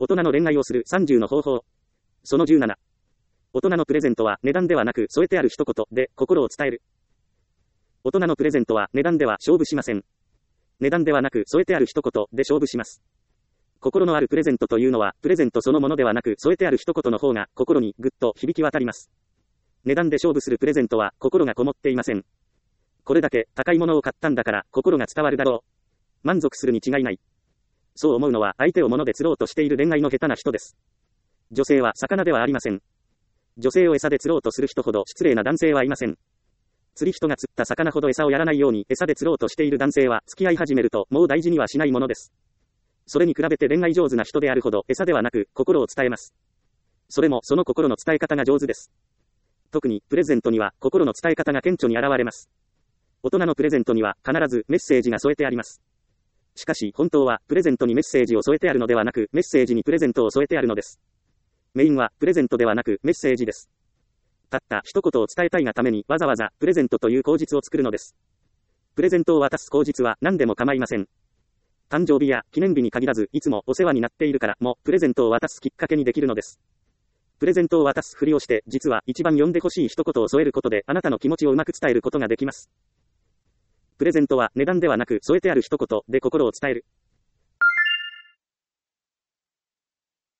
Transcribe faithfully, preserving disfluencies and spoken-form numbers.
大人の恋愛をするさんじゅうの方法。そのじゅうなな。大人のプレゼントは値段ではなく添えてある一言で心を伝える。大人のプレゼントは値段では勝負しません。値段ではなく添えてある一言で勝負します。心のあるプレゼントというのは、プレゼントそのものではなく添えてある一言の方が心にぐっと響き渡ります。値段で勝負するプレゼントは心がこもっていません。これだけ高いものを買ったんだから心が伝わるだろう。満足するに違いない。そう思うのは相手を物で釣ろうとしている恋愛の下手な人です。女性は魚ではありません。女性を餌で釣ろうとする人ほど失礼な男性はいません。釣り人が釣った魚ほど餌をやらないように餌で釣ろうとしている男性は付き合い始めるともう大事にはしないものです。それに比べて恋愛上手な人であるほど餌ではなく心を伝えます。それもその心の伝え方が上手です。特にプレゼントには心の伝え方が顕著に現れます。大人のプレゼントには必ずメッセージが添えてあります。しかし本当はプレゼントにメッセージを添えてあるのではなくメッセージにプレゼントを添えてあるのです。メインはプレゼントではなくメッセージです。たった一言を伝えたいがためにわざわざプレゼントという口実を作るのです。プレゼントを渡す口実は何でも構いません。誕生日や記念日に限らずいつもお世話になっているからもプレゼントを渡すきっかけにできるのです。プレゼントを渡すふりをして実は一番読んでほしい一言を添えることであなたの気持ちをうまく伝えることができます。プレゼントは値段ではなく添えてある一言で心を伝える。